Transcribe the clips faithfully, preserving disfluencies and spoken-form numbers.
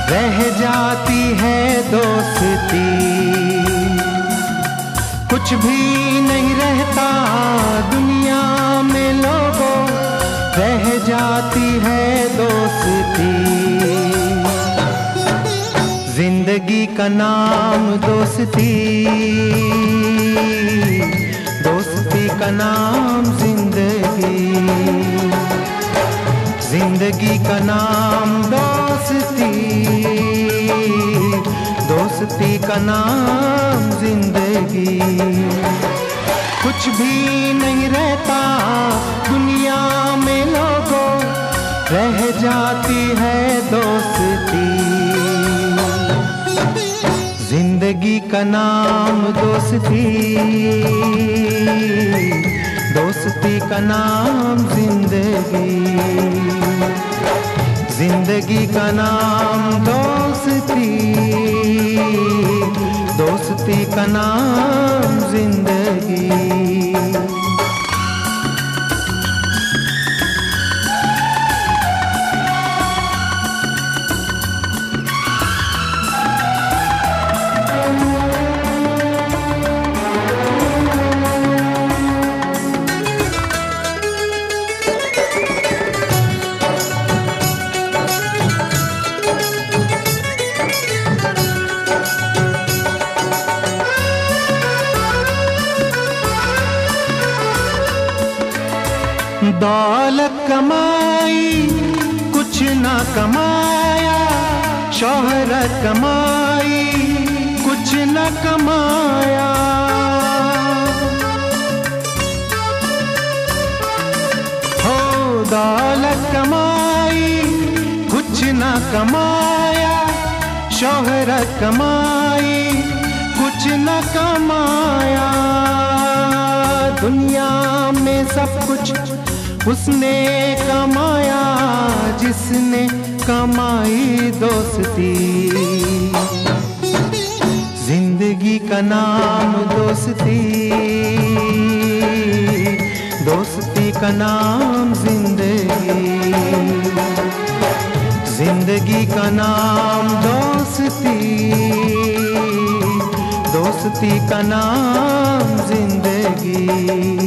रह जाती है दोस्ती। कुछ भी नहीं रहता दुनिया में लोगों, रह जाती है दोस्ती। जिंदगी का नाम दोस्ती, दोस्ती का नाम जिंदगी। जिंदगी का नाम दोस्ती, दोस्ती का नाम जिंदगी। कुछ भी नहीं रहता दुनिया में लोगों, रह जाती है दोस्ती। जिंदगी का नाम दोस्ती, दोस्ती का नाम जिंदगी। जिंदगी का नाम दोस्ती, दोस्ती का नाम जिंदगी। दौलत कमाई कुछ ना कमाया, शोहरत कमाई कुछ न कमाया। हो दौलत कमाई कुछ न कमाया, शोहरत कमाई कुछ न कमाया। दुनिया में सब कुछ उसने कमाया जिसने कमाई दोस्ती। जिंदगी का नाम दोस्ती, दोस्ती का नाम जिंदगी। जिंदगी का नाम दोस्ती, दोस्ती का नाम जिंदगी।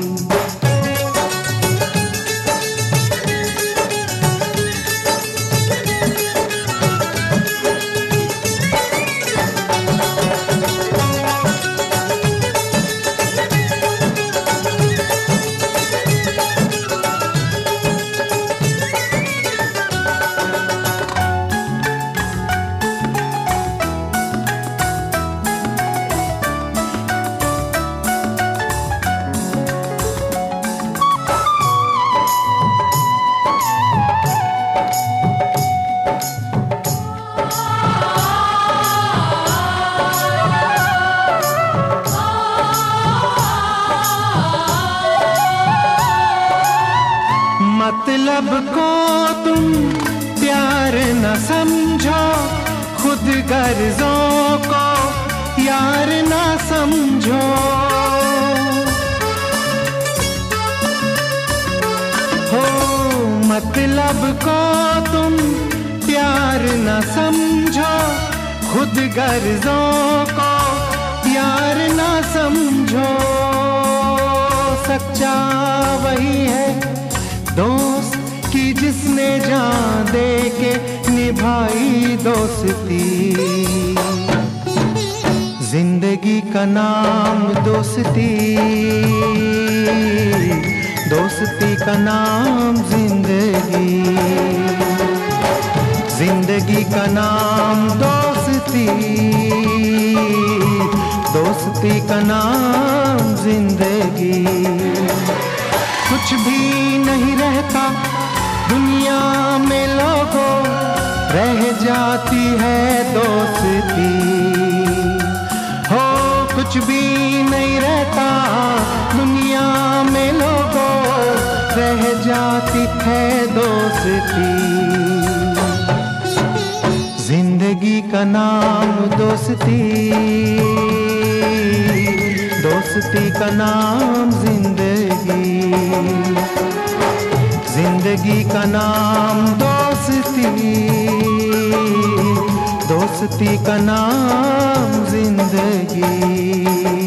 मतलब को तुम प्यार न समझो, खुद गर्जों को यार न समझो। हो मतलब को तुम प्यार न समझो, खुद गर्जों को यार न समझो। सच्चा वही है दोस्त की जिसने जान दे के निभाई दोस्ती। जिंदगी का नाम दोस्ती, दोस्ती का नाम जिंदगी। जिंदगी का नाम दोस्ती, दोस्ती का नाम जिंदगी। कुछ भी नहीं रहता दुनिया में लोगों, रह जाती है दोस्ती। हो कुछ भी नहीं रहता दुनिया में लोगों, रह जाती है दोस्ती। जिंदगी का नाम दोस्ती, दोस्ती का नाम जिंदगी। जिंदगी का नाम दोस्ती, दोस्ती का नाम जिंदगी।